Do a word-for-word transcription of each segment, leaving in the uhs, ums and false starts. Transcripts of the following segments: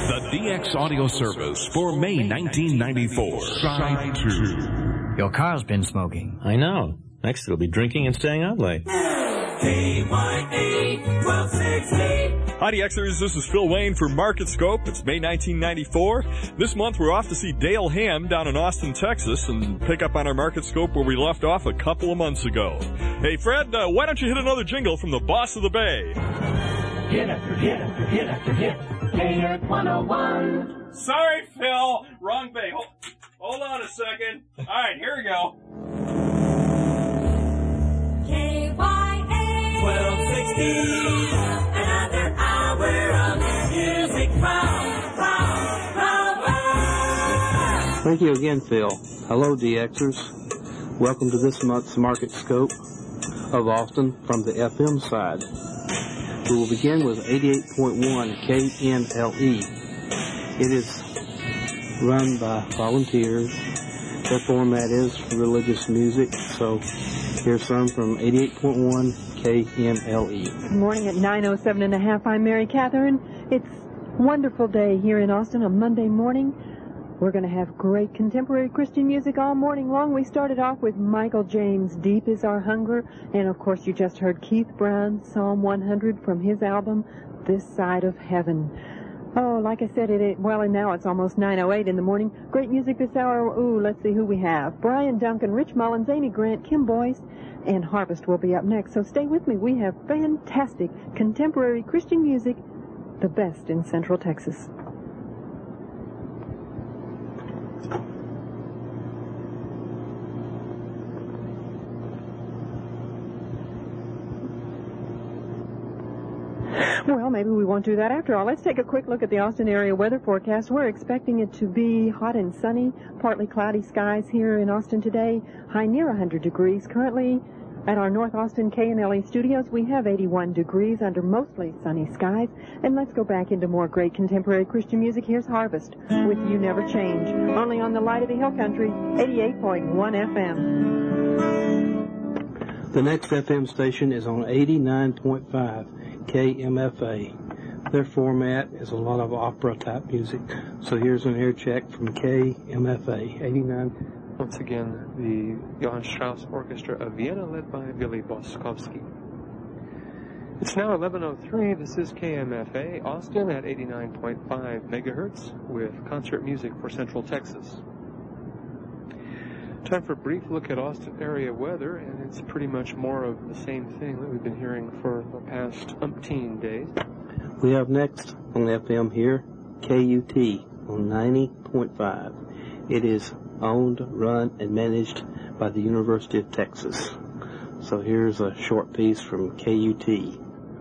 The D X audio service for May nineteen ninety-four. Side two. Your car's been smoking. I know. Next it'll be drinking and staying out late. K Y A twelve sixty. Hi, D Xers. This is Phil Wayne for Market Scope. It's May nineteen ninety-four. This month we're off to see Dale Ham down in Austin, Texas, and pick up on our Market Scope where we left off a couple of months ago. Hey, Fred, uh, why don't you hit another jingle from the boss of the Bay? Hit after hit after hit after hit. K X one oh one. Sorry, Phil. Wrong Bay. Hold, hold on a second. All right, here we go. K Y A twelve sixty. Another hour of music from, from, from us. Thank you again, Phil. Hello, D Xers. Welcome to this month's Market Scope of Austin from the F M side. We will begin with eighty-eight point one K M L E. It is run by volunteers. Their format is religious music, so here's some from eighty-eight point one K M L E. Good morning at nine oh seven and a half. I'm Mary Catherine. It's a wonderful day here in Austin on Monday morning. We're going to have great contemporary Christian music all morning long. We started off with Michael James' Deep Is Our Hunger. And, of course, you just heard Keith Brown's Psalm one hundred from his album, This Side of Heaven. Oh, like I said, it, well, and now it's almost nine oh eight in the morning. Great music this hour. Ooh, let's see who we have. Brian Duncan, Rich Mullins, Amy Grant, Kim Boyce, and Harvest will be up next. So stay with me. We have fantastic contemporary Christian music, the best in Central Texas. Well, maybe we won't do that after all. Let's take a quick look at the Austin area weather forecast. We're expecting it to be hot and sunny, partly cloudy skies here in Austin today, high near one hundred degrees. Currently, at our North Austin K N L E studios, we have eighty-one degrees under mostly sunny skies. And let's go back into more great contemporary Christian music. Here's Harvest with You Never Change, only on the Light of the Hill Country, eighty-eight point one F M. The next F M station is on eighty-nine point five K M F A. Their format is a lot of opera-type music. So here's an air check from K M F A, eighty-nine. Once again, the Johann Strauss Orchestra of Vienna, led by Billy Boskowski. It's now eleven oh three. This is K M F A, Austin at eighty-nine point five megahertz with concert music for Central Texas. Time for a brief look at Austin area weather, and it's pretty much more of the same thing that we've been hearing for the past umpteen days. We have next on F M here, K U T on ninety point five. It is owned, run, and managed by the University of Texas. So here's a short piece from K U T.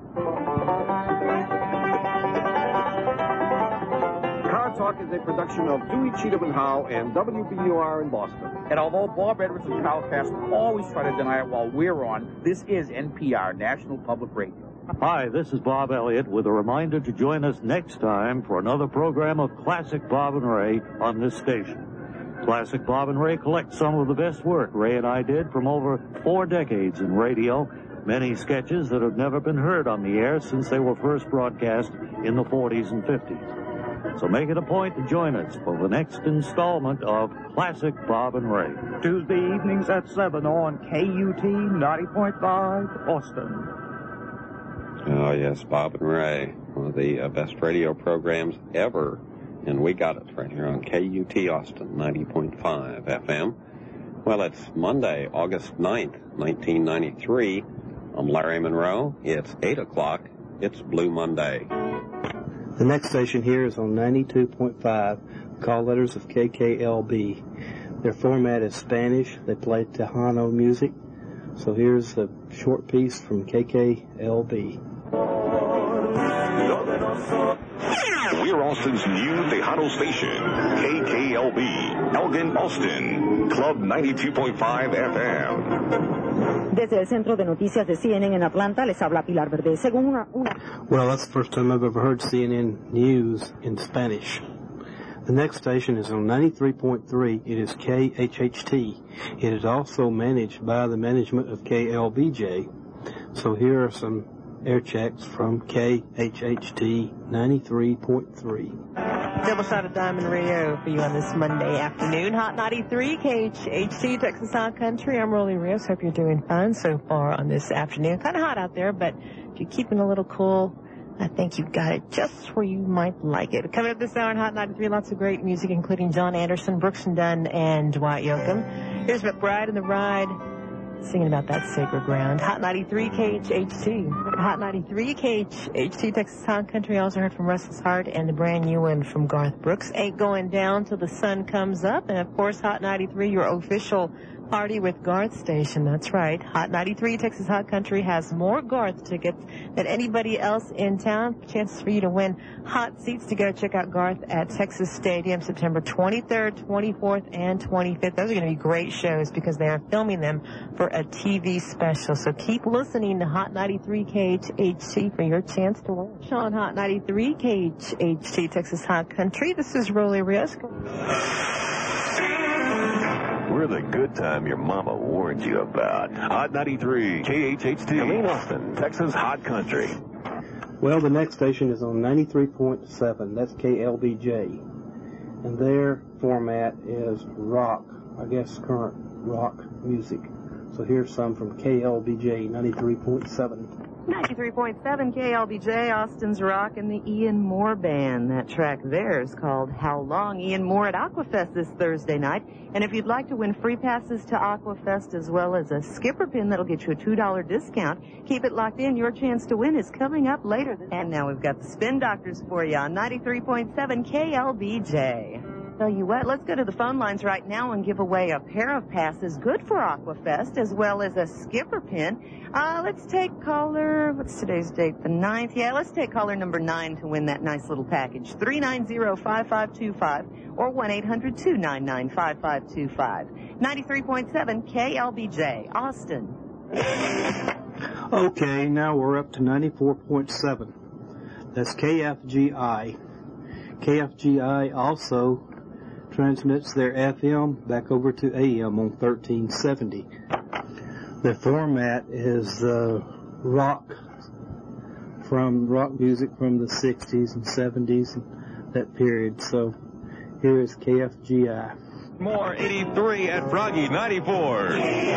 Car Talk is a production of Dewey, Cheatham and Howe and W B U R in Boston. And although Bob Edwards and Carl Cast always try to deny it while we're on, this is N P R, National Public Radio. Hi, this is Bob Elliott with a reminder to join us next time for another program of Classic Bob and Ray on this station. Classic Bob and Ray collects some of the best work Ray and I did from over four decades in radio, many sketches that have never been heard on the air since they were first broadcast in the forties and fifties. So make it a point to join us for the next installment of Classic Bob and Ray. Tuesday evenings at seven on K U T ninety point five, Austin. Oh, yes, Bob and Ray, one of the uh, best radio programs ever. And we got it right here on K U T Austin, ninety point five F M. Well, it's Monday, August ninth, nineteen ninety-three. I'm Larry Monroe. It's eight o'clock. It's Blue Monday. The next station here is on ninety-two point five, call letters of K K L B. Their format is Spanish. They play Tejano music. So here's a short piece from K K L B. We're Austin's new Tejano station, K K L B, Elgin, Austin, Club ninety-two point five F M. Desde el Centro de Noticias de C N N en Atlanta, les habla Pilar Verde. Según una, una... Well, that's the first time I've ever heard C N N News in Spanish. The next station is on ninety-three point three. It is K H H T. It is also managed by the management of K L B J. So here are some air checks from K H H T ninety-three point three. Double shot of Diamond Radio for you on this Monday afternoon. Hot ninety-three, K H H T, Texas Hot Country. I'm Rolly Rios. Hope you're doing fine so far on this afternoon. Kind of hot out there, but if you're keeping a little cool, I think you've got it just where you might like it. Coming up this hour on Hot ninety-three, lots of great music, including John Anderson, Brooks and Dunn, and Dwight Yoakam. Here's McBride and the Ride, singing about that sacred ground. Hot ninety-three, K H H T. Hot ninety-three, K H H T, Texas Hot Country. Also heard from Restless Heart and the brand new one from Garth Brooks. Ain't Going Down Till the Sun Comes Up. And, of course, Hot ninety-three, your official party with Garth station. That's right. Hot ninety-three, Texas Hot Country has more Garth tickets than anybody else in town. Chances for you to win hot seats to go check out Garth at Texas Stadium September twenty-third, twenty-fourth, and twenty-fifth. Those are going to be great shows because they are filming them for a T V special. So keep listening to Hot ninety-three K H H T for your chance to win. Sean, Hot ninety-three K H H T, Texas Hot Country. This is Rolly Rios. We're the good time your mama warned you about. Hot ninety-three, K H H T, in Austin, Texas Hot Country. Well, the next station is on ninety-three point seven. That's K L B J. And their format is rock, I guess current rock music. So here's some from K L B J ninety-three point seven. ninety-three point seven K L B J, Austin's Rock, and the Ian Moore Band. That track there is called How Long? Ian Moore at Aquafest this Thursday night. And if you'd like to win free passes to Aquafest as well as a skipper pin that'll get you a two dollar discount, keep it locked in. Your chance to win is coming up later. And now we've got the Spin Doctors for you on ninety-three point seven K L B J. Tell you what, let's go to the phone lines right now and give away a pair of passes good for Aquafest as well as a skipper pin. Uh, let's take caller, what's today's date, the ninth? Yeah, let's take caller number nine to win that nice little package. three nine zero, five five two five or one eight hundred, two nine nine, five five two five. ninety-three point seven K L B J, Austin. Okay, now we're up to ninety-four point seven. That's K F G I. K F G I also transmits their F M back over to A M on thirteen seventy. The format is uh, rock, from rock music from the sixties and seventies and that period. So here is K F G I. More eighty-three at Froggy ninety-four.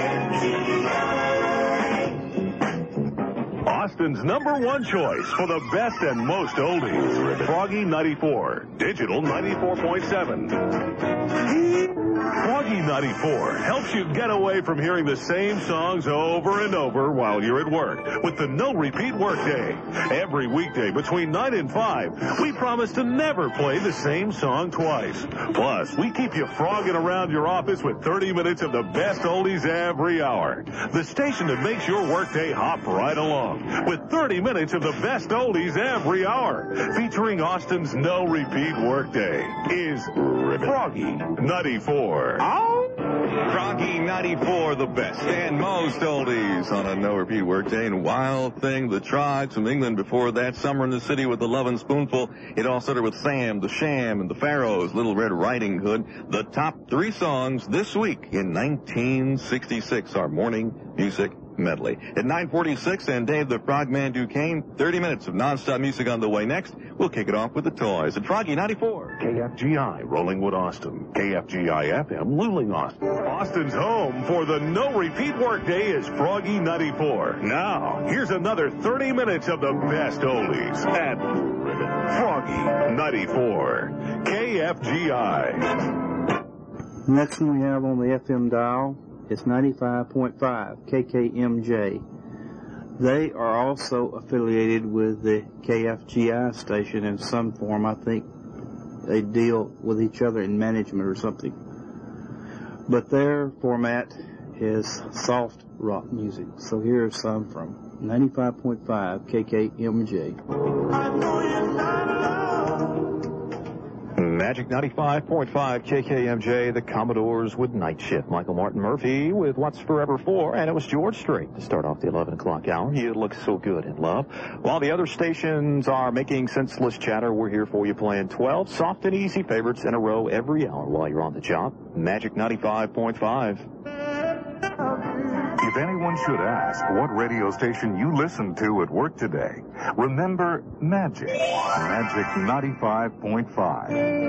Austin's number one choice for the best and most oldies. Froggy ninety-four, Digital ninety-four point seven. Froggy ninety-four helps you get away from hearing the same songs over and over while you're at work with the no repeat workday. Every weekday between nine and five, we promise to never play the same song twice. Plus, we keep you frogging around your office with thirty minutes of the best oldies every hour. The station that makes your workday hop right along with thirty minutes of the best oldies every hour. Featuring Austin's no repeat workday is Froggy ninety-four. Froggy ninety-four, the best and most oldies on a no-repeat workday. And Wild Thing, the Tribes from England before that. Summer in the City with the Lovin' Spoonful. It all started with Sam, the Sham, and the Pharaohs, Little Red Riding Hood. The top three songs this week in nineteen sixty-six, our morning music medley. At nine forty-six, and Dave the Frogman Duquesne, thirty minutes of nonstop music on the way next. We'll kick it off with the toys at Froggy ninety-four. K F G I, Rollingwood, Austin. K F G I F M, Luling, Austin. Austin's home for the no-repeat workday is Froggy ninety-four. Now, here's another thirty minutes of the best oldies at Froggy ninety-four. K F G I. Next one we have on the F M dial is ninety-five point five, K K M J. They are also affiliated with the K F G I station in some form. I think they deal with each other in management or something. But their format is soft rock music. So here's some from ninety-five point five, K K M J. Magic ninety-five point five K K M J, the Commodores with Night Shift. Michael Martin Murphy with What's Forever For, and it was George Strait to start off the eleven o'clock hour. You look so good in love. While the other stations are making senseless chatter, we're here for you playing twelve soft and easy favorites in a row every hour while you're on the job. Magic ninety-five point five. If anyone should ask what radio station you listened to at work today, remember Magic. Magic ninety-five point five.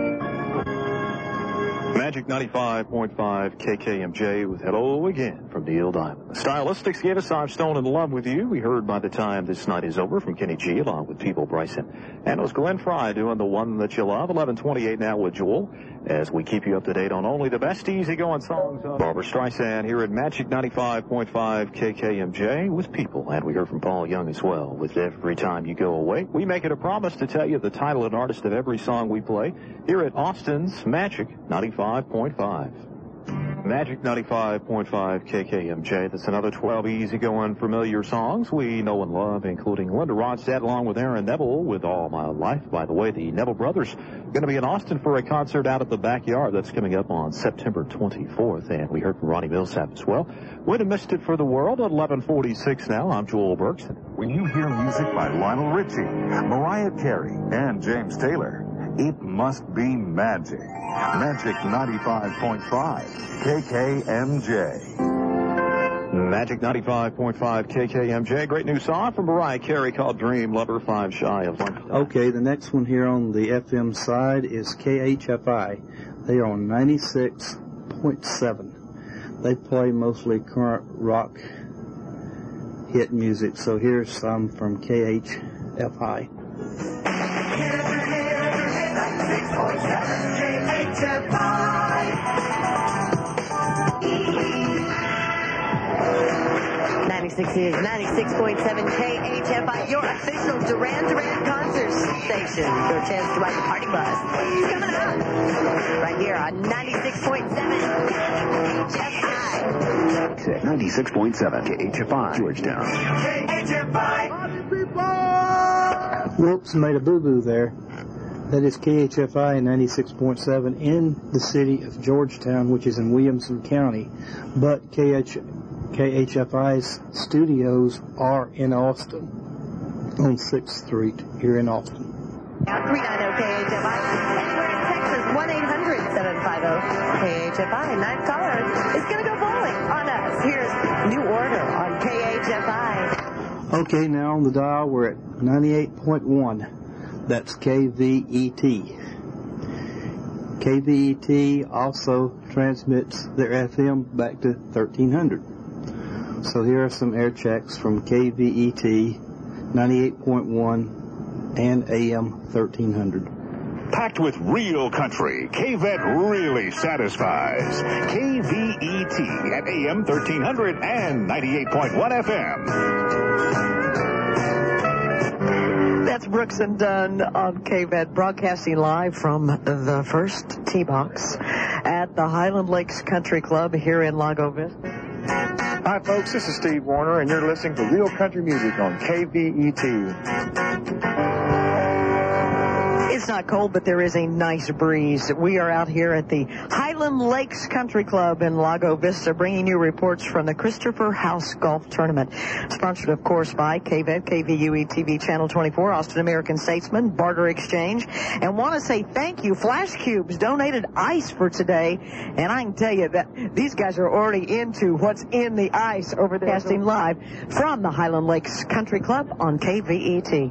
Magic ninety-five point five K K M J with Hello Again from Neil Diamond. The Stylistics gave us I'm Stone in Love with You. We heard By the Time This Night Is Over from Kenny G along with People Bryson. And it was Glenn Fry doing The One That You Love. eleven twenty-eight now with Joel as we keep you up to date on only the best easygoing songs of Barbara Streisand here at Magic ninety-five point five K K M J with People. And we heard from Paul Young as well with Every Time You Go Away. We make it a promise to tell you the title and artist of every song we play here at Austin's Magic ninety-five point five. Magic ninety-five point five K K M J. That's another twelve easygoing familiar songs we know and love, including Linda Ronstadt along with Aaron Neville with All My Life. By the way, the Neville brothers are going to be in Austin for a concert out at the Backyard. That's coming up on September twenty-fourth. And we heard from Ronnie Millsap as well. Went and missed it for the world at eleven forty-six now. I'm Joel Bergson. When you hear music by Lionel Richie, Mariah Carey, and James Taylor, it must be magic. Magic ninety-five point five K K M J. Magic ninety-five point five K K M J. Great new song from Mariah Carey called Dream Lover, five shy of lunchtime. Okay, the next one here on the F M side is K H F I. They are on ninety-six point seven. They play mostly current rock hit music, so here's some from K H F I. ninety-six is ninety-six point seven K H F I, your official Duran Duran concert station. Your chance to ride the party bus. It's coming up right here on ninety-six point seven K H F I. ninety-six point seven K H F I, Georgetown. K H F I. Whoops, made a boo-boo there. That is K H F I ninety-six point seven in the city of Georgetown, which is in Williamson County. But K H, K H F I's studios are in Austin, on sixth street here in Austin. three ninety K H F I. Anywhere in Texas, one eight hundred seven five zero K H F I. Ninth caller is going to go bowling on us. Here's New Order on K H F I. Okay, now on the dial, we're at ninety-eight point one. That's K V E T. K V E T also transmits their F M back to thirteen hundred. So here are some air checks from K V E T, ninety-eight point one and A M thirteen hundred. Packed with real country, K V E T really satisfies. K V E T at A M thirteen hundred and ninety-eight point one F M. That's Brooks and Dunn on K V E T, broadcasting live from the first tee box at the Highland Lakes Country Club here in Lago Vista. Hi, folks. This is Steve Warner, and you're listening to Real Country Music on K V E T. It's not cold, but there is a nice breeze. We are out here at the Highland Lakes Country Club in Lago Vista, bringing you reports from the Christopher House Golf Tournament. Sponsored, of course, by K V E T, K V U E T V Channel twenty-four, Austin American Statesman, Barter Exchange. And want to say thank you. Flash Cubes donated ice for today. And I can tell you that these guys are already into what's in the ice over there. Casting live from the Highland Lakes Country Club on K V E T.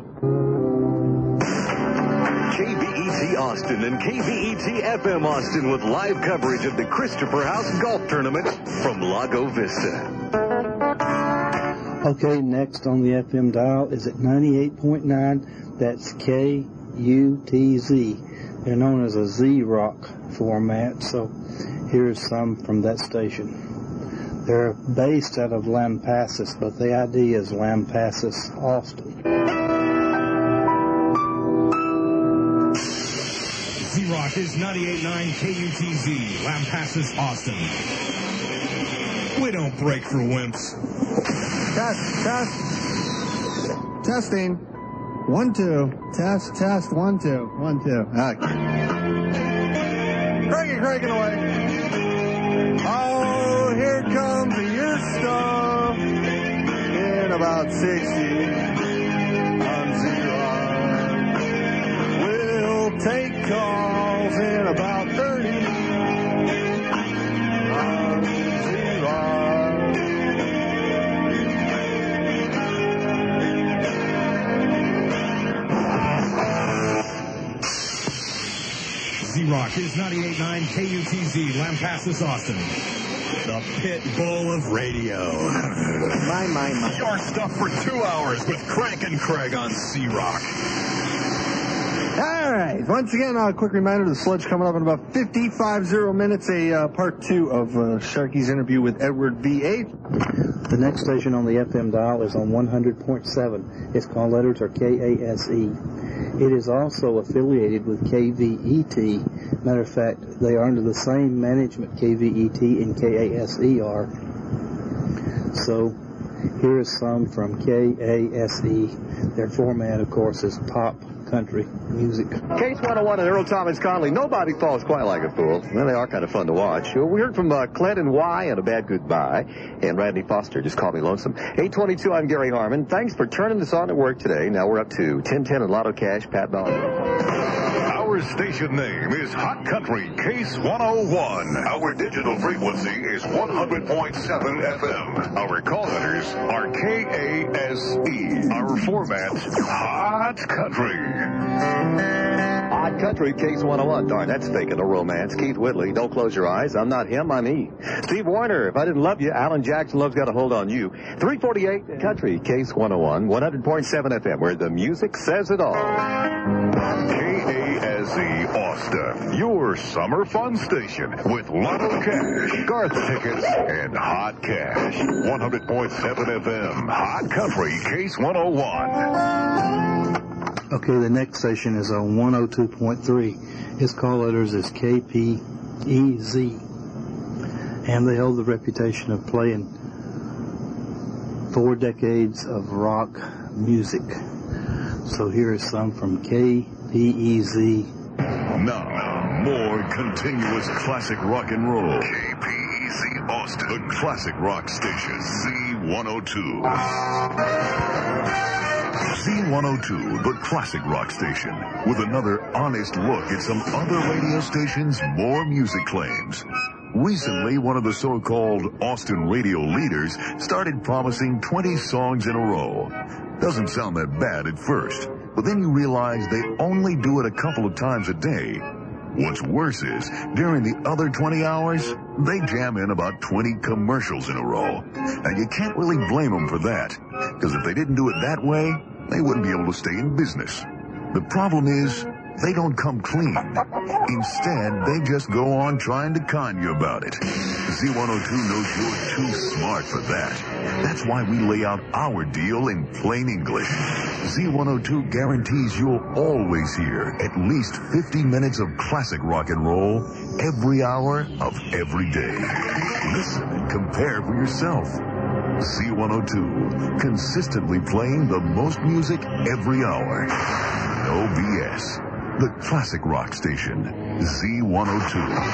K V E T Austin and K V E T F M Austin with live coverage of the Christopher House Golf Tournament from Lago Vista. Okay, next on the F M dial is at ninety-eight point nine. That's K U T Z. They're known as a Z-Rock format, so here's some from that station. They're based out of Lampasas, but the I D is Lampasas, Austin. Z-Rock is ninety-eight point nine K U T Z, Lampasas, Austin. We don't break for wimps. Test, test. Testing. One, two. Test, test. One, two. One, two. Okay. Cranking, cranking away. Oh, here comes your stuff in about sixty. I'm Z-Rock. We'll take calls in about thirty. I'm Z-Rock. Z-Rock is ninety-eight point nine K U T Z, Lampasas, Austin. The pit bull of radio. My, my, my. Your stuff for two hours with Crank and Craig on Z-Rock. All right. Once again, a quick reminder, the Sludge coming up in about fifty-five zero minutes, a uh, part two of uh, Sharky's interview with Edward V eight. The next station on the F M dial is on one hundred point seven. Its call letters are K A S E. It is also affiliated with K V E T. Matter of fact, they are under the same management, K V E T and K A S E are. So, here is some from K A S E. Their format, of course, is pop country music. Case one oh one and Earl Thomas Conley. Nobody falls quite like a fool. Well, they are kind of fun to watch. We heard from uh, Clinton Y and A Bad Goodbye, and Randy Foster just called me lonesome. eight twenty-two, I'm Gary Harmon. Thanks for turning this on at work today. Now we're up to ten ten and Lotto Cash, Pat Ballard. Our station name is Hot Country Case one oh one. Our digital frequency is one hundred point seven F M. Our call letters are K A S E. Our format, Hot Country. Hot Country Case one oh one. Darn, that's faking a romance. Keith Whitley, don't close your eyes. I'm not him, I'm he. Steve Warner, if I didn't love you, Alan Jackson Love's got a hold on you. three forty-eight Country Case one oh one, one hundred point seven F M, where the music says it all. K A S E Austin, your summer fun station with Lotto Cash, Garth tickets, and Hot Cash. one hundred point seven F M, Hot Country Case one oh one. Okay, the next station is on one oh two point three. Its call letters is K P E Z. And they hold the reputation of playing four decades of rock music. So here is some from K P E Z. Now, more continuous classic rock and roll. K P E Z Austin, the classic rock station, Z one oh two. Z one oh two, the classic rock station, with another honest look at some other radio stations' more music claims. Recently, one of the so-called Austin radio leaders started promising twenty songs in a row. Doesn't sound that bad at first, but then you realize they only do it a couple of times a day. What's worse is, during the other twenty hours, they jam in about twenty commercials in a row. And you can't really blame them for that, because if they didn't do it that way, they wouldn't be able to stay in business. The problem is, they don't come clean. Instead, they just go on trying to con you about it. Z one oh two knows you're too smart for that. That's why we lay out our deal in plain English. Z one oh two guarantees you'll always hear at least fifty minutes of classic rock and roll every hour of every day. Listen and compare for yourself. Z one oh two, consistently playing the most music every hour. No B S. The classic rock station, Z one oh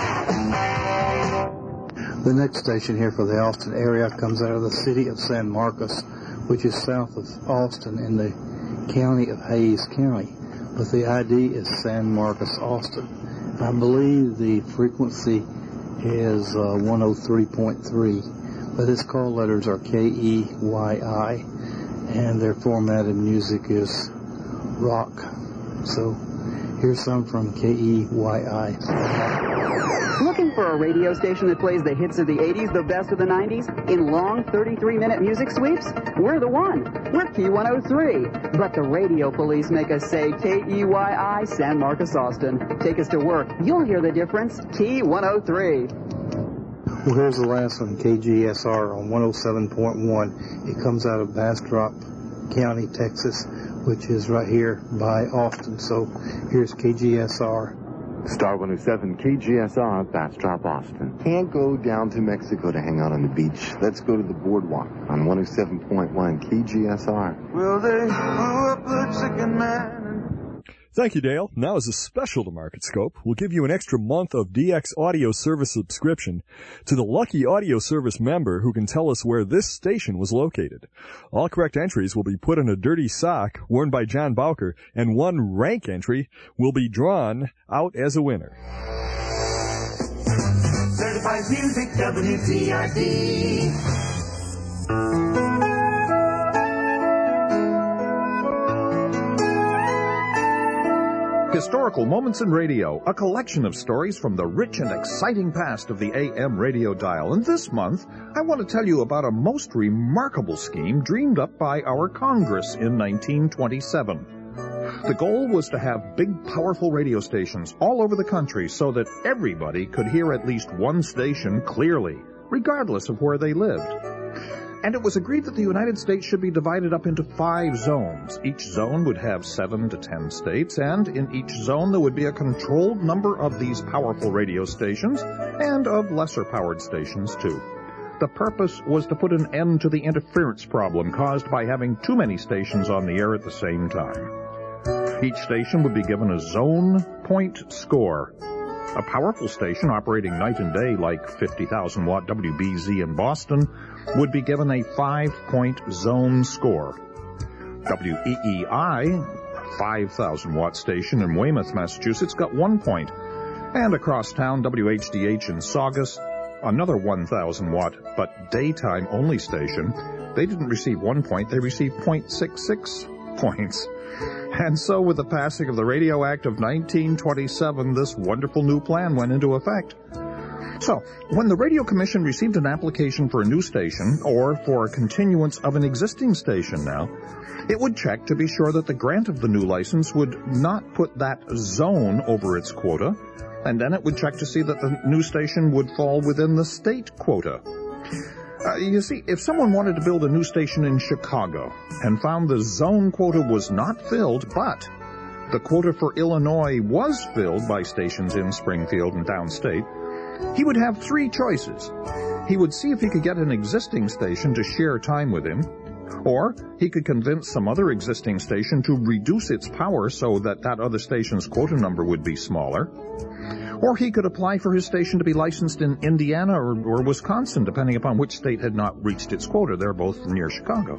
two. The next station here for the Austin area comes out of the city of San Marcos, which is south of Austin in the county of Hayes County. But the I D is San Marcos, Austin. I believe the frequency is uh, one oh three point three. But its call letters are K E Y I, and their formatted music is rock. So here's some from K E Y I. Looking for a radio station that plays the hits of the eighties, the best of the nineties, in long thirty-three minute music sweeps? We're the one. We're Key one oh three. But the radio police make us say K E Y I, San Marcos, Austin. Take us to work. You'll hear the difference. Key one oh three. Well, here's the last one, K G S R on one oh seven point one. It comes out of Bastrop County, Texas, which is right here by Austin. So here's K G S R. Star one oh seven K G S R, Bastrop, Austin. Can't go down to Mexico to hang out on the beach. Let's go to the boardwalk on one oh seven point one K G S R. Well, they blew up the chicken man. Thank you, Dale. Now, as a special to Market Scope, we'll give you an extra month of D X Audio Service subscription to the lucky Audio Service member who can tell us where this station was located. All correct entries will be put in a dirty sock worn by John Bowker, and one rank entry will be drawn out as a winner. Certified Music, W T R D. Historical Moments in Radio, a collection of stories from the rich and exciting past of the A M radio dial. And this month, I want to tell you about a most remarkable scheme dreamed up by our Congress in nineteen twenty-seven. The goal was to have big, powerful radio stations all over the country so that everybody could hear at least one station clearly, regardless of where they lived. And it was agreed that the United States should be divided up into five zones. Each zone would have seven to ten states, and in each zone there would be a controlled number of these powerful radio stations and of lesser-powered stations, too. The purpose was to put an end to the interference problem caused by having too many stations on the air at the same time. Each station would be given a zone point score. A powerful station operating night and day like fifty thousand watt W B Z in Boston would be given a five-point zone score. W E E I, a five thousand watt station in Weymouth, Massachusetts, got one point. And across town, W H D H in Saugus, another one thousand watt but daytime-only station, they didn't receive one point, they received zero point six six points. And so with the passing of the Radio Act of nineteen twenty-seven, this wonderful new plan went into effect. So, when the Radio Commission received an application for a new station, or for a continuance of an existing station now, it would check to be sure that the grant of the new license would not put that zone over its quota, and then it would check to see that the new station would fall within the state quota. Uh, you see, if someone wanted to build a new station in Chicago and found the zone quota was not filled, but the quota for Illinois was filled by stations in Springfield and downstate, he would have three choices. He would see if he could get an existing station to share time with him, or he could convince some other existing station to reduce its power so that that other station's quota number would be smaller, or he could apply for his station to be licensed in Indiana or, or Wisconsin, depending upon which state had not reached its quota. They're both near Chicago.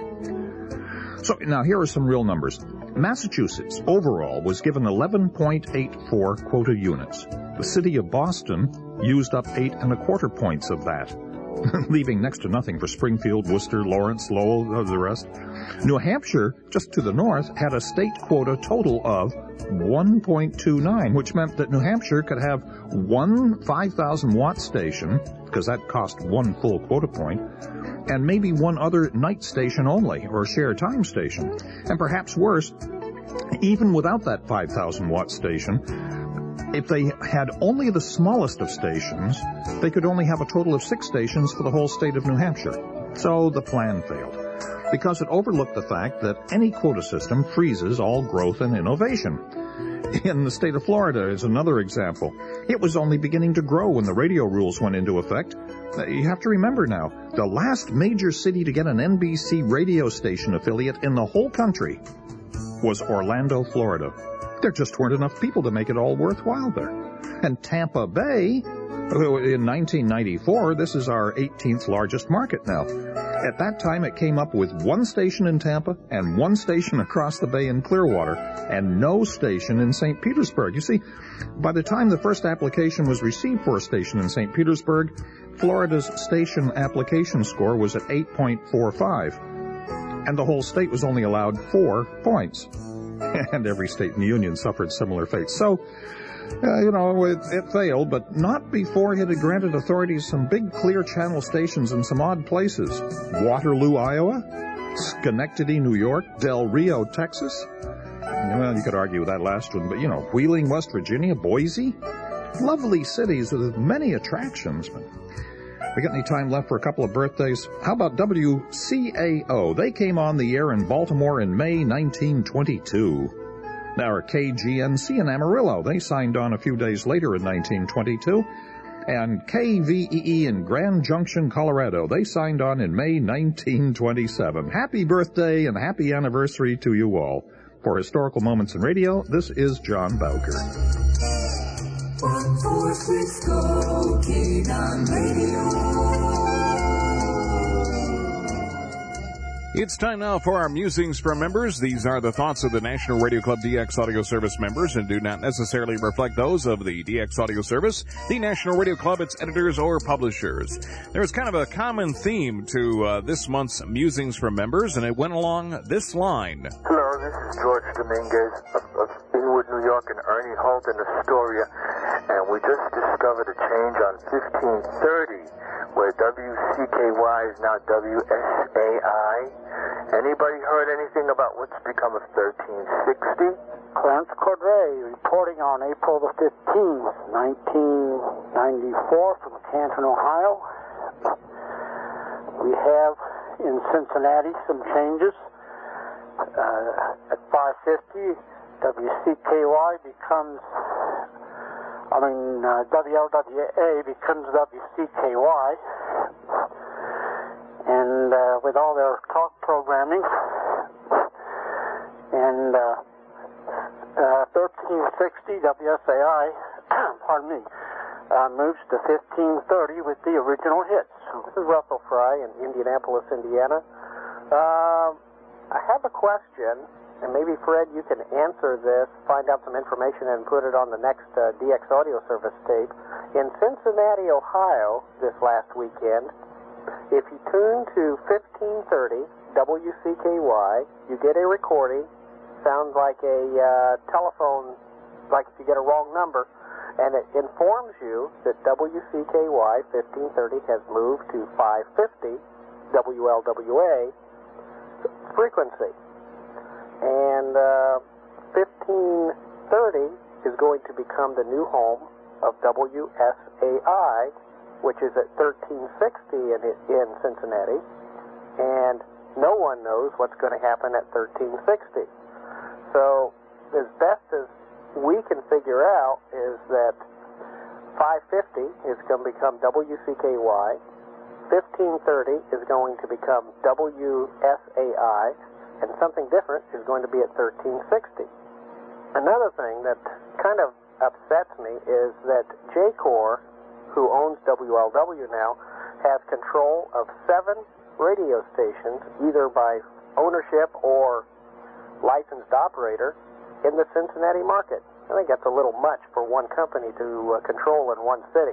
So now here are some real numbers. Massachusetts overall was given eleven point eight four quota units. The city of Boston used up eight and a quarter points of that, leaving next to nothing for Springfield, Worcester, Lawrence, Lowell, the rest. New Hampshire, just to the north, had a state quota total of one point two nine, which meant that New Hampshire could have one five thousand watt station, because that cost one full quota point, and maybe one other night station only, or share time station. And perhaps worse, even without that five thousand watt station, if they had only the smallest of stations, they could only have a total of six stations for the whole state of New Hampshire. So the plan failed, because it overlooked the fact that any quota system freezes all growth and innovation. In the state of Florida is another example. It was only beginning to grow when the radio rules went into effect. You have to remember now, the last major city to get an N B C radio station affiliate in the whole country was Orlando, Florida. There just weren't enough people to make it all worthwhile there. And Tampa Bay, in nineteen ninety-four, this is our eighteenth largest market now. At that time, it came up with one station in Tampa and one station across the bay in Clearwater, and no station in Saint Petersburg. You see, by the time the first application was received for a station in Saint Petersburg, Florida's station application score was at eight point four five, and the whole state was only allowed four points. And every state in the Union suffered similar fates. So, uh, you know, it, it failed, but not before it had granted authorities some big clear channel stations in some odd places. Waterloo, Iowa, Schenectady, New York, Del Rio, Texas. Well, you could argue with that last one, but, you know, Wheeling, West Virginia, Boise. Lovely cities with many attractions, but we got any time left for a couple of birthdays? How about W C A O? They came on the air in Baltimore in May nineteen twenty-two. Now, our K G N C in Amarillo, they signed on a few days later in nineteen twenty-two. And K V E E in Grand Junction, Colorado, they signed on in May nineteen twenty-seven. Happy birthday and happy anniversary to you all. For Historical Moments in Radio, this is John Bowker. One, four, six, go, Keen on Radio. It's time now for our musings from members. These are the thoughts of the National Radio Club D X Audio Service members and do not necessarily reflect those of the D X Audio Service, the National Radio Club, its editors, or publishers. There's kind of a common theme to uh, this month's musings from members, and it went along this line. Hello, this is George Dominguez of, of Greenwood, New York, and Ernie Holt in Astoria. And we just discovered a change on fifteen thirty, where W C K Y is now W S A I. Anybody heard anything about what's become of thirteen sixty? Clarence Cordray reporting on April the fifteenth, nineteen ninety-four from Canton, Ohio. We have in Cincinnati some changes. Uh, at five fifty, W C K Y becomes, I mean, uh, W L W A becomes W C K Y. And uh, with all their talk programming, and uh, uh, thirteen sixty W S A I, pardon me, uh, moves to fifteen thirty with the original hits. This is Russell Fry in Indianapolis, Indiana. Uh, I have a question, and maybe, Fred, you can answer this, find out some information, and put it on the next uh, D X Audio Service tape. In Cincinnati, Ohio, this last weekend, if you tune to fifteen thirty W C K Y, you get a recording. Sounds like a uh, telephone, like if you get a wrong number, and it informs you that W C K Y fifteen thirty has moved to five fifty W L W A frequency. And uh, fifteen thirty is going to become the new home of W S A I, which is at thirteen sixty in, in Cincinnati. And no one knows what's going to happen at thirteen sixty. So as best as we can figure out is that five fifty is going to become W C K Y, fifteen thirty is going to become W S A I, and something different is going to be at thirteen sixty. Another thing that kind of upsets me is that J-Core, who owns W L W now, has control of seven radio stations, either by ownership or licensed operator, in the Cincinnati market. I think that's a little much for one company to uh, control in one city.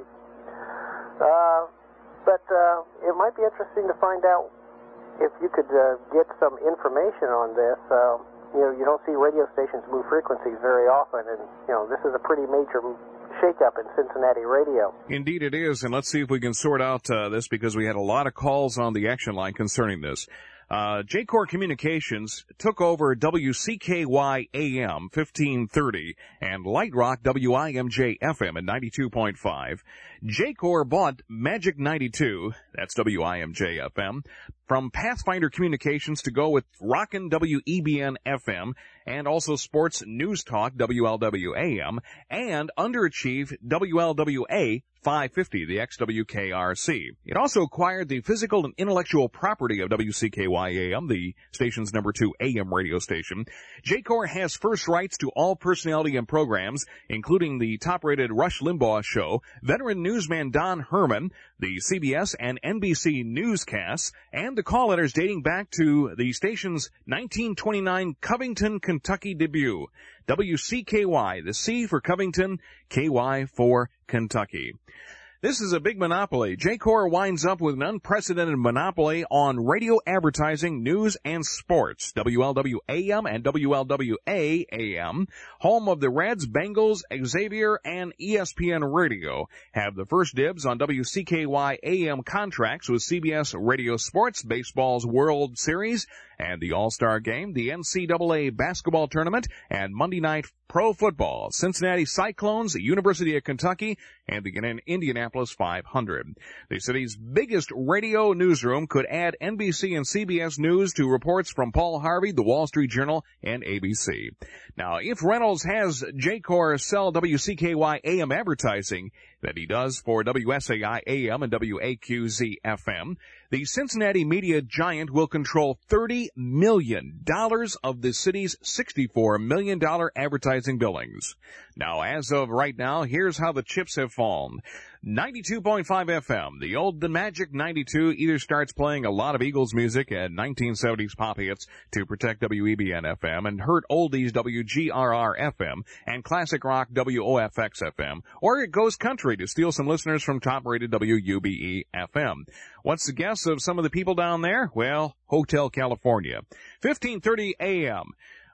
Uh, but uh, it might be interesting to find out if you could uh, get some information on this. Uh, you know, you don't see radio stations move frequencies very often, and, you know, this is a pretty major shakeup in Cincinnati radio. Indeed it is, and let's see if we can sort out uh, this, because we had a lot of calls on the action line concerning this. Uh, J-Core Communications took over W C K Y A M fifteen thirty and Light Rock W I M J F M at ninety-two point five. J-Core bought Magic ninety-two, that's W I M J F M, from Pathfinder Communications to go with Rockin' W E B N F M, and also Sports News Talk W L W A M, and underachieved W L W A five fifty, the X W K R C. It also acquired the physical and intellectual property of W C K Y A M, the station's number two A M radio station. J-Core has first rights to all personality and programs, including the top-rated Rush Limbaugh show, veteran newsman Don Herman, the C B S and N B C newscasts, and the call letters dating back to the station's nineteen twenty-nine Covington, Kentucky debut. W C K Y, the C for Covington, K Y for Kentucky. This is a big monopoly. J-Core winds up with an unprecedented monopoly on radio advertising, news, and sports. W L W A M and W L W A A M, home of the Reds, Bengals, Xavier, and E S P N Radio, have the first dibs on W C K Y A M contracts with C B S Radio Sports, baseball's World Series, and the All-Star Game, the N C double A basketball tournament, and Monday Night Pro Football, Cincinnati Cyclones, the University of Kentucky, and the Indianapolis five hundred. The city's biggest radio newsroom could add N B C and C B S News to reports from Paul Harvey, the Wall Street Journal, and A B C. Now, if Reynolds has J-Core sell W C K Y A M advertising that he does for W S A I A M and W A Q Z F M, the Cincinnati media giant will control thirty million dollars of the city's sixty-four million dollars advertising billings. Now, as of right now, here's how the chips have fallen. ninety-two point five F M, the old The Magic ninety-two either starts playing a lot of Eagles music and nineteen seventies pop hits to protect W E B N F M and hurt oldies W G R R F M and classic rock W O F X F M, or it goes country to steal some listeners from top-rated W U B E F M. What's the guess of some of the people down there? Well, Hotel California. fifteen thirty A M.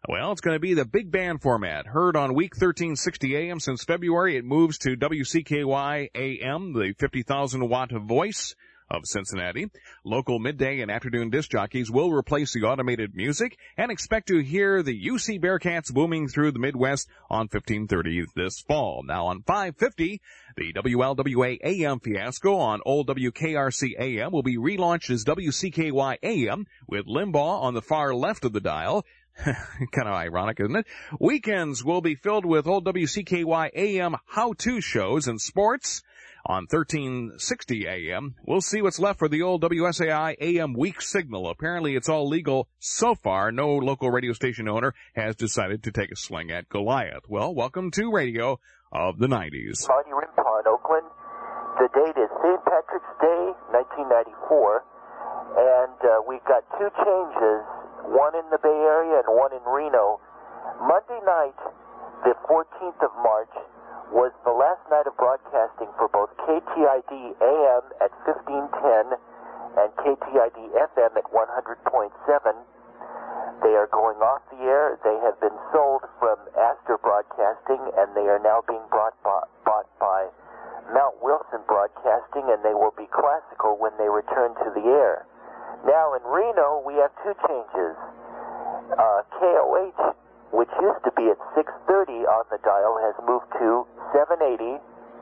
Well, it's going to be the big band format. Heard on Week thirteen sixty A M since February. It moves to W C K Y A M, the fifty thousand watt voice of Cincinnati. Local midday and afternoon disc jockeys will replace the automated music, and expect to hear the U C Bearcats booming through the Midwest on fifteen thirty this fall. Now on five fifty, the W L W A A M fiasco on old W K R C A M will be relaunched as W C K Y A M with Limbaugh on the far left of the dial. Kind of ironic, isn't it? Weekends will be filled with old W C K Y A M how-to shows and sports. On thirteen sixty A M, we'll see what's left for the old W S A I A M weak signal. Apparently it's all legal so far. No local radio station owner has decided to take a swing at Goliath. Well, welcome to Radio of the nineties. Party Rimpaw in Oakland. The date is Saint Patrick's Day, nineteen ninety-four. And uh, we've got two changes, one in the Bay Area and one in Reno. Monday night, the fourteenth of March, was the last night of broadcasting for both K T I D A M at fifteen ten and K T I D F M at one hundred point seven. They are going off the air. They have been sold from Astor Broadcasting, and they are now being brought by, bought by Mount Wilson Broadcasting, and they will be classical when they return to the air. Now in Reno, we have two changes. Uh, K O H, which used to be at six thirty on the dial, has moved to seven eighty,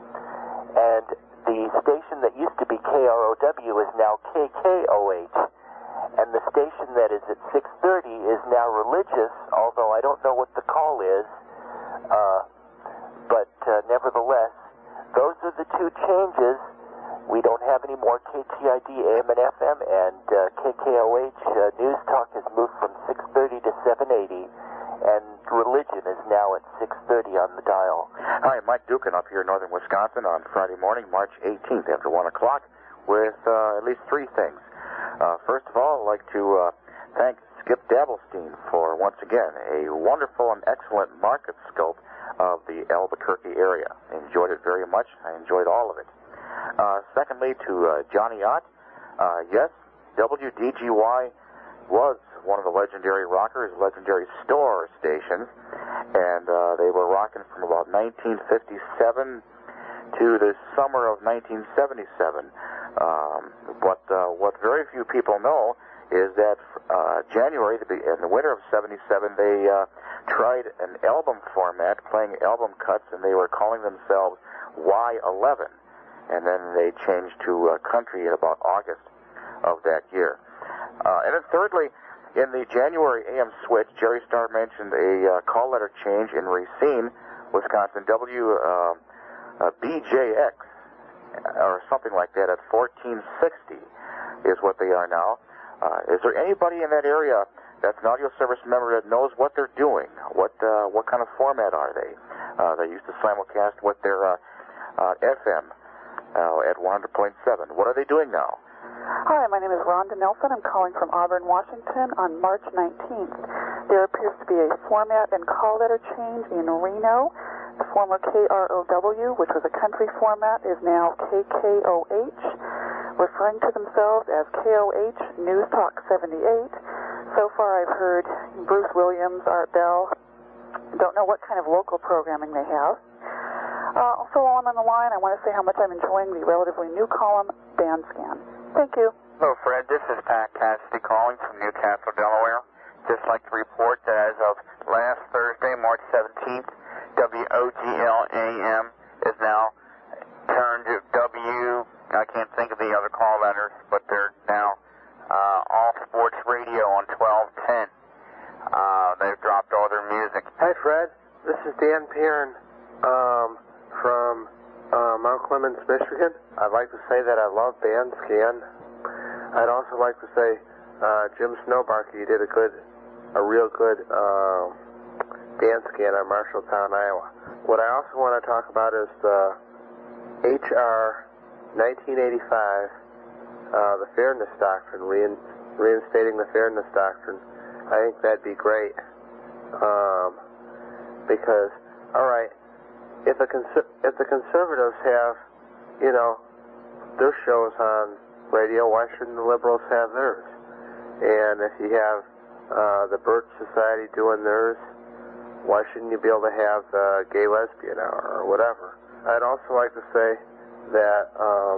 and the station that used to be K R O W is now K K O H, and the station that is at six thirty is now religious, although I don't know what the call is, uh, but uh, nevertheless, those are the two changes. We don't have any more K T I D A M and F M, and uh, K K O H uh, News Talk has moved from six thirty to seven eighty. And religion is now at six thirty on the dial. Hi, Mike Dukin up here in northern Wisconsin on Friday morning, March eighteenth, after one o'clock, with uh, at least three things. Uh, first of all, I'd like to uh, thank Skip Dabblestein for, once again, a wonderful and excellent market scope of the Albuquerque area. I enjoyed it very much. I enjoyed all of it. Uh, secondly, to uh, Johnny Ott, uh, yes, W D G Y was one of the legendary rockers, legendary store stations, and uh, they were rocking from about nineteen fifty-seven to the summer of nineteen seventy-seven. Um, but uh, what very few people know is that uh, January, in the winter of seventy-seven, they uh, tried an album format, playing album cuts, and they were calling themselves Y eleven, and then they changed to uh, country in about August of that year. Uh, and then thirdly, in the January A M switch, Jerry Starr mentioned a uh, call letter change in Racine, Wisconsin, W uh, uh, B J X, or something like that, at fourteen sixty is what they are now. Uh, is there anybody in that area that's an audio service member that knows what they're doing? What uh, what kind of format are they? Uh, they used to simulcast with their uh, uh, F M uh, at one hundred point seven. What are they doing now? Hi, my name is Rhonda Nelson. I'm calling from Auburn, Washington on March nineteenth. There appears to be a format and call letter change in Reno. The former K R O W, which was a country format, is now K K O H, referring to themselves as K O H News Talk seventy-eight. So far I've heard Bruce Williams, Art Bell. Don't know what kind of local programming they have. Uh, also, while I'm on the line, I want to say how much I'm enjoying the relatively new column, Band Scan. Thank you. Hello, Fred. This is Pat Cassidy calling from Newcastle, Delaware. Just like to report that as of last Thursday, March seventeenth, W O G L A M is now turned to W. I can't think of the other call letters, but they're now uh, All Sports Radio on twelve ten. Uh, they've dropped all their music. Hi, Fred. This is Dan Perrin um, from uh, Mount Clemens, Michigan. I'd like to say that I love Band Scan. I'd also like to say uh, Jim Snowbarky did a good, a real good uh, Band Scan on Marshalltown, Iowa. What I also want to talk about is the H R nineteen eighty-five, uh, the Fairness Doctrine, rein, reinstating the Fairness Doctrine. I think that'd be great. Um, because, all right, if the conser- if the conservatives have, you know, their shows on radio, why shouldn't the liberals have theirs? And if you have uh, the Birch Society doing theirs. Why shouldn't you be able to have the Gay Lesbian Hour or whatever? I'd also like to say that um,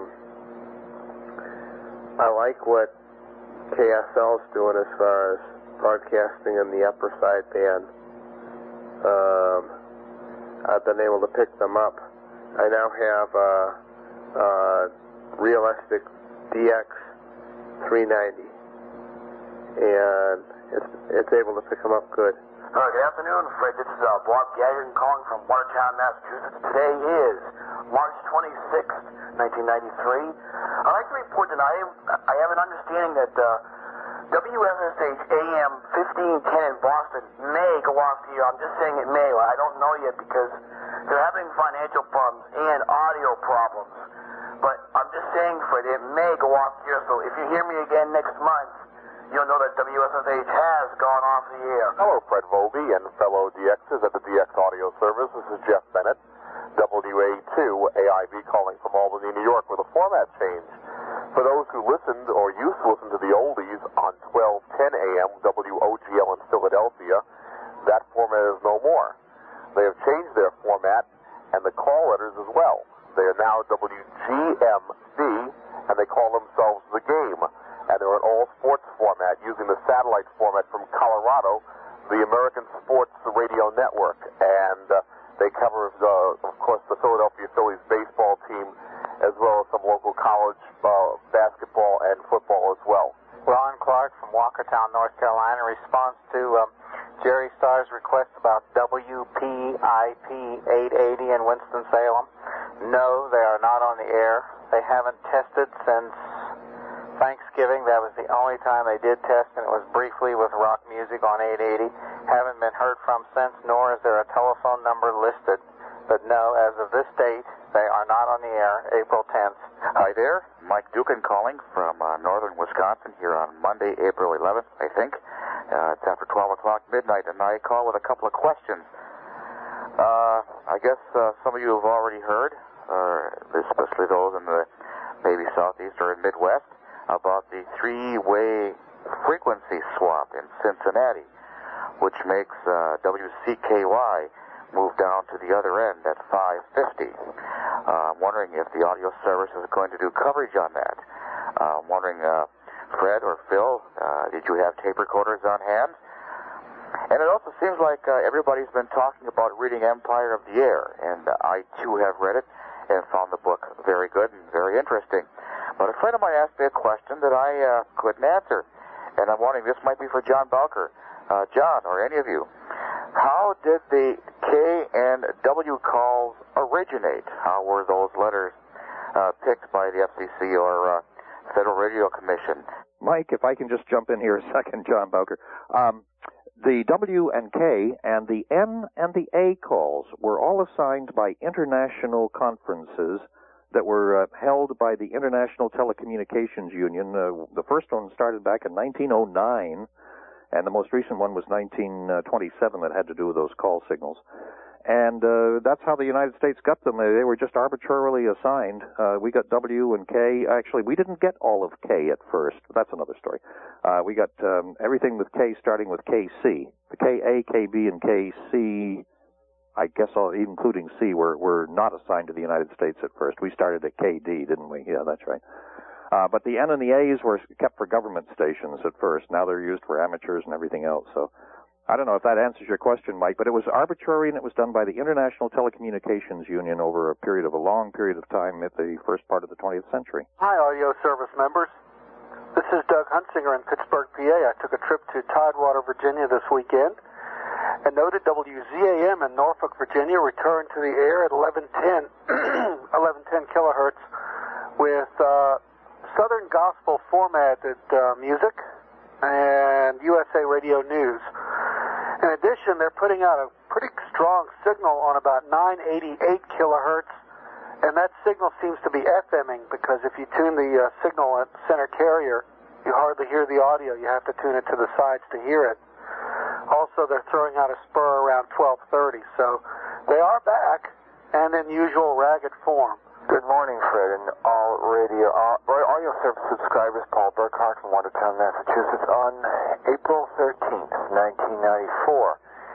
I like what K S L is doing as far as broadcasting in the upper side band. Um, I've been able to pick them up. I now have a, a Realistic D X three ninety, and it's, it's able to pick them up good. Uh, good afternoon, Fred. This is uh, Bob Gagnon calling from Watertown, Massachusetts. Today is March twenty-sixth, nineteen ninety-three. I'd like to report that I, am, I have an understanding that uh, W S S H A M fifteen ten in Boston may go off here. I'm just saying it may. I don't know yet because they're having financial problems and audio problems. But I'm just saying, Fred, it may go off here. So if you hear me again next month, you'll know that W S S H has gone off the air. Hello, Fred Volby and fellow D Xers at the D X Audio Service. This is Jeff Bennett, W A two A I V, calling from Albany, New York, with a format change. For those who listened or used to listen to the oldies on twelve ten A M W O G L in Philadelphia, that format is no more. They have changed their format and the call letters as well. They are now W G M B, and they call themselves The Game. And they're an all-sports format using the satellite format from Colorado, the American Sports Radio Network. And uh, they cover, uh, of course, the Philadelphia Phillies baseball team, as well as some local college uh, basketball and football as well. Ron Clark from Walkertown, North Carolina, in response to um, Jerry Starr's request about W P I P eight eighty in Winston-Salem. No, they are not on the air. They haven't tested since Thanksgiving. That was the only time they did test, and it was briefly with rock music on eight eighty. Haven't been heard from since, nor is there a telephone number listed. But no, as of this date, they are not on the air, April tenth. Hi there, Mike Dukin calling from uh, northern Wisconsin here on Monday, April eleventh, I think. Uh, it's after twelve o'clock midnight, and I call with a couple of questions. Uh, I guess uh, some of you have already heard, uh, especially those in the maybe southeast or Midwest, about the three-way frequency swap in Cincinnati, which makes uh, W C K Y move down to the other end at five fifty. Uh, I'm wondering if the audio service is going to do coverage on that. Uh, I'm wondering, uh, Fred or Phil, uh, did you have tape recorders on hand? And it also seems like uh, everybody's been talking about reading Empire of the Air, and uh, I too have read it and found the book very good and very interesting. But a friend of mine asked me a question that I uh, couldn't answer, and I'm wondering, this might be for John Bowker. Uh, John, or any of you, how did the K and W calls originate? How were those letters uh, picked by the F C C or uh, Federal Radio Commission? Mike, if I can just jump in here a second, John Bowker. Um, the W and K and the N and the A calls were all assigned by international conferences that were uh, held by the International Telecommunications Union. Uh, the first one started back in nineteen oh nine, and the most recent one was nineteen twenty-seven that had to do with those call signals. And uh, that's how the United States got them. They were just arbitrarily assigned. Uh, we got W and K. Actually, we didn't get all of K at first. That's another story. Uh, we got um, everything with K starting with K C. The K A, K B, and K C, I guess all, including C, were, were not assigned to the United States at first. We started at K D, didn't we? Yeah, that's right. Uh, but the N and the A's were kept for government stations at first. Now they're used for amateurs and everything else. So I don't know if that answers your question, Mike, but it was arbitrary, and it was done by the International Telecommunications Union over a period of a long period of time at the first part of the twentieth century. Hi, audio service members. This is Doug Hunsinger in Pittsburgh, P A. I took a trip to Tidewater, Virginia this weekend, and noted W Z A M in Norfolk, Virginia returned to the air at eleven ten, eleven ten kilohertz with uh, Southern Gospel formatted uh, music and U S A Radio News. In addition, they're putting out a pretty strong signal on about nine eighty-eight kilohertz, and that signal seems to be FMing, because if you tune the uh, signal at center carrier, you hardly hear the audio. You have to tune it to the sides to hear it. Also, they're throwing out a spur around twelve thirty, so they are back, and in usual ragged form. Good good morning, Fred, and all radio, all, audio service subscribers. Paul Burkhart from Watertown, Massachusetts. On April thirteenth, nineteen ninety-four,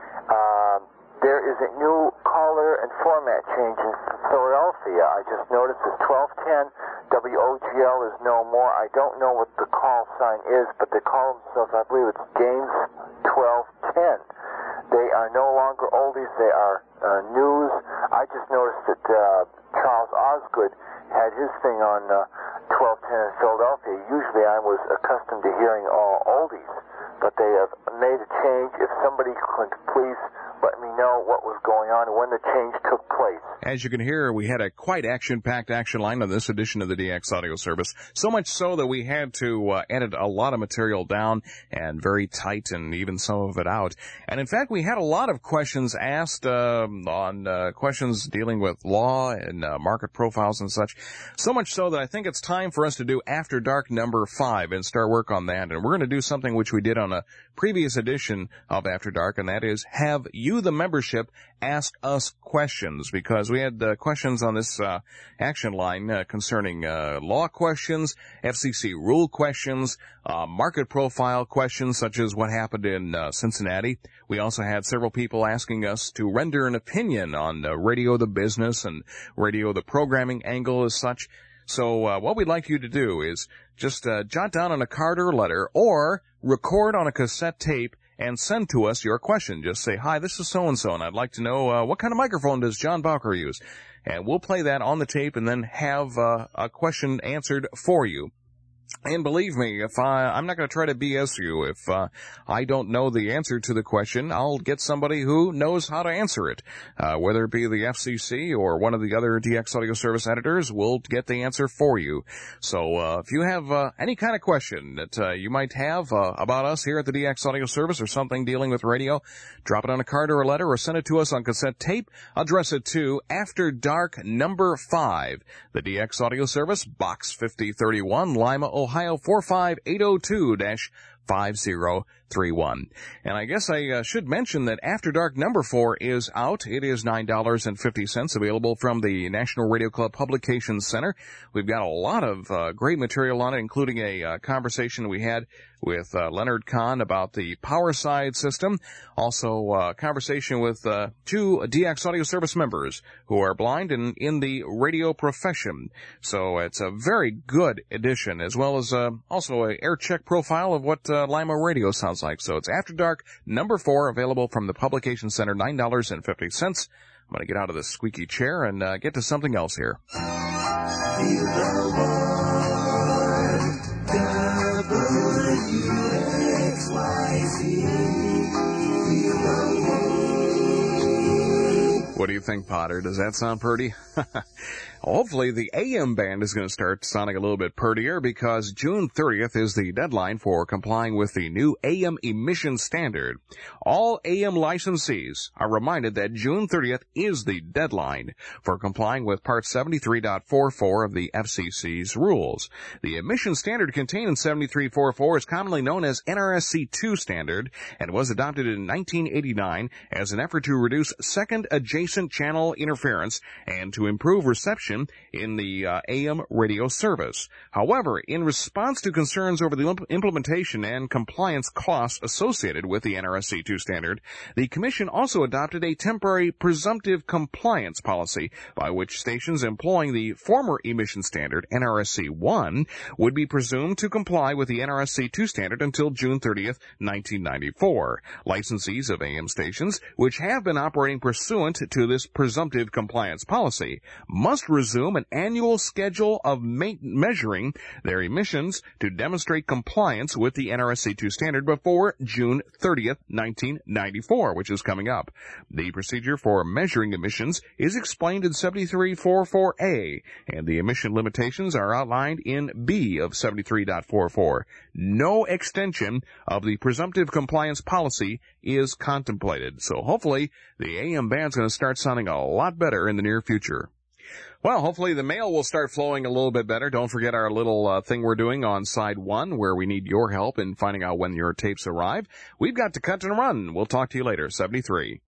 uh, there is a new caller and format change in Philadelphia. I just noticed it's twelve ten. W O G L is no more. I don't know what the call sign is, but they call themselves, I believe it's James twelve ten. They are no longer oldies. They are uh, news. I just noticed that uh, Charles Osgood had his thing on uh, twelve ten in Philadelphia. Usually I was accustomed to hearing all oldies, but they have made a change. If somebody could please let me know what was going on and when the change took place. As you can hear, we had a quite action-packed action line on this edition of the D X Audio Service. So much so that we had to uh, edit a lot of material down and very tight and even some of it out. And in fact, we had a lot of questions asked uh, on uh, questions dealing with law and uh, market profiles and such. So much so that I think it's time for us to do After Dark number five and start work on that. And we're going to do something which we did on a previous edition of After Dark, and that is have you, the membership, ask us questions, because we had uh, questions on this uh, action line uh, concerning uh, law questions, F C C rule questions, uh, market profile questions, such as what happened in uh, Cincinnati. We also had several people asking us to render an opinion on uh, radio the business and radio the programming angle as such. So uh, what we'd like you to do is just uh, jot down on a card or a letter or record on a cassette tape and send to us your question. Just say, hi, this is so-and-so, and I'd like to know uh, what kind of microphone does John Bowker use? And we'll play that on the tape and then have uh, a question answered for you. And believe me, if I, I'm not going to try to B S you. If uh, I don't know the answer to the question, I'll get somebody who knows how to answer it. Uh, whether it be the F C C or one of the other D X Audio Service editors, we'll get the answer for you. So uh, if you have uh, any kind of question that uh, you might have uh, about us here at the D X Audio Service or something dealing with radio, drop it on a card or a letter or send it to us on cassette tape. Address it to After Dark number five, the D X Audio Service, Box fifty thirty-one, Lima, Ohio four five eight oh two dash five zero three one. And I guess I uh, should mention that After Dark number four is out. It is nine dollars and fifty cents, available from the National Radio Club Publications Center. We've got a lot of uh, great material on it, including a uh, conversation we had with uh, Leonard Kahn about the Power Side system. Also, a uh, conversation with uh, two D X Audio Service members who are blind and in the radio profession. So it's a very good edition, as well as uh, also a air check profile of what uh, Lima Radio sounds like. So it's After Dark number four, available from the Publication Center, nine dollars and fifty cents. I'm going to get out of this squeaky chair and uh, get to something else here. What do you think, Potter? Does that sound pretty? Hopefully the A M band is going to start sounding a little bit prettier, because June thirtieth is the deadline for complying with the new A M emission standard. All A M licensees are reminded that June thirtieth is the deadline for complying with Part seventy-three point forty-four of the F C C's rules. The emission standard contained in seventy-three point forty-four is commonly known as N R S C two standard and was adopted in nineteen eighty-nine as an effort to reduce second adjacent channel interference and to improve reception in the uh, A M radio service. However, in response to concerns over the imp- implementation and compliance costs associated with the N R S C two standard, the Commission also adopted a temporary presumptive compliance policy by which stations employing the former emission standard, N R S C one, would be presumed to comply with the N R S C two standard until June thirtieth, nineteen ninety-four. Licensees of A M stations, which have been operating pursuant to this presumptive compliance policy, must resume an annual schedule of ma- measuring their emissions to demonstrate compliance with the N R S C two standard before June thirtieth, nineteen ninety-four, which is coming up. The procedure for measuring emissions is explained in seventy-three point forty-four A, and the emission limitations are outlined in B of seventy-three point forty-four. No extension of the presumptive compliance policy is contemplated. So hopefully the A M band's going to start sounding a lot better in the near future. Well, hopefully the mail will start flowing a little bit better. Don't forget our little uh, thing we're doing on side one, where we need your help in finding out when your tapes arrive. We've got to cut and run. We'll talk to you later. seventy-three.